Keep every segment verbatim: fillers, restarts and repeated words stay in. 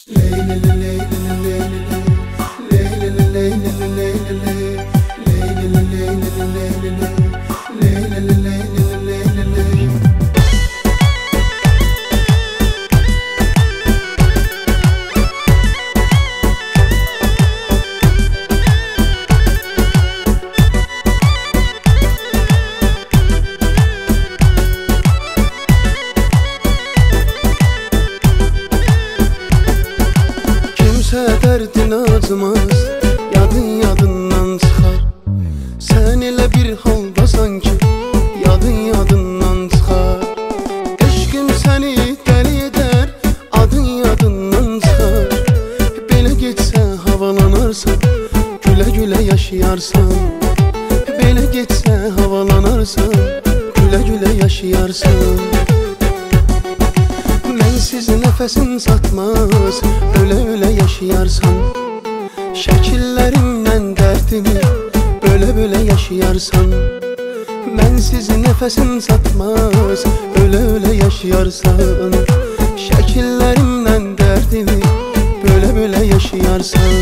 Derdin acımaz, yadın yadından çıxar. Sen elə bir haldasan ki, yadın yadından çıxar. Eşqim səni dəli edər, adın yadından çıxar. Belə getsə havalanarsan, gülə gülə yaşayarsan. Belə getsə havalanarsan, gülə gülə yaşayarsan. Mənsiz nəfəsin çatmaz, ölə-ölə yaşayarsan. Şəkillərimdən dərdimi bölə-bölə yaşayarsan. Mənsiz nəfəsin çatmaz, ölə-ölə yaşayarsan. Şəkillərimdən dərdimi bölə-bölə yaşayarsan.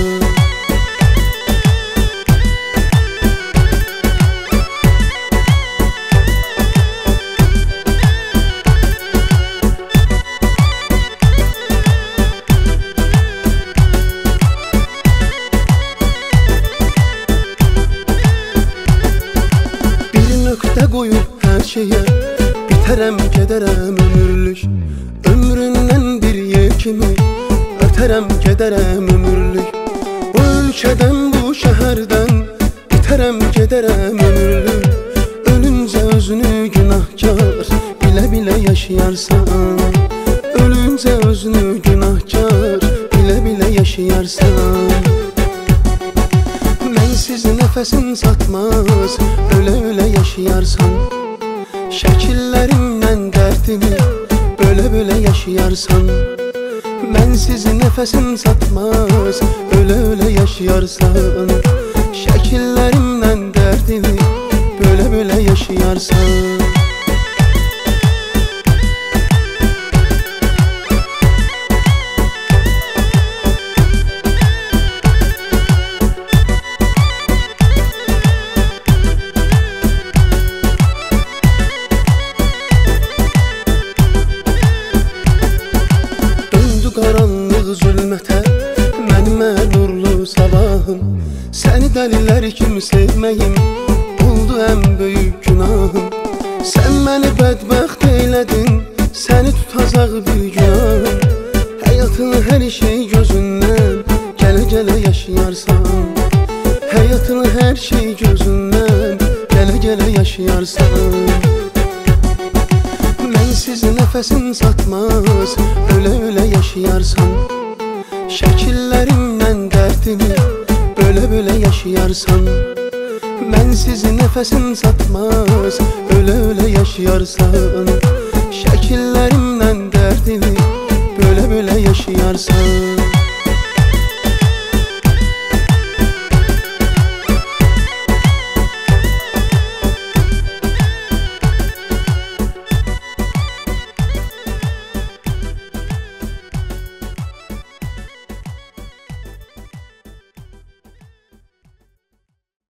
Nöqtə qoyub hər şeyə, bitərəm, gedərəm ömürlük. Ömründən bir yer kimi, ötərəm, gedərəm ömürlük. Bu ölkədən, bu şəhərdən, bitərəm, gedərəm ömürlük. Ölüncə özünü günahkar, bilə-bilə yaşayarsan. Ölüncə özünü günahkar, bilə-bilə yaşayarsan. Mənsiz nəfəsin çatmaz, ölə-ölə yaşayarsan. Şəkillərimdən dərdimi bölə-bölə yaşayarsan. Mənsiz nəfəsin çatmaz, ölə-ölə yaşayarsan. Şəkillərimdən dərdimi bölə-bölə yaşayarsan. Qaranlıq zülmətə, mənimə nurlu sabahım. Səni dəlilər kimi sevməyim oldu ən böyük günahım. Sən məni bədbəxt eylədin, səni tutacaq bir günahım. Həyatın hər şey gözündən gələ-gələ yaşayarsan. Həyatın hər şey gözündən gələ-gələ yaşayarsan. Mənsiz nəfəsin çatmaz, ölə-ölə yaşayarsan. Şəkillərimdən dərdimi bölə-bölə yaşayarsan. Mənsiz nəfəsin çatmaz, ölə-ölə yaşayarsan. Şəkillərimdən dərdimi bölə-bölə yaşayarsan.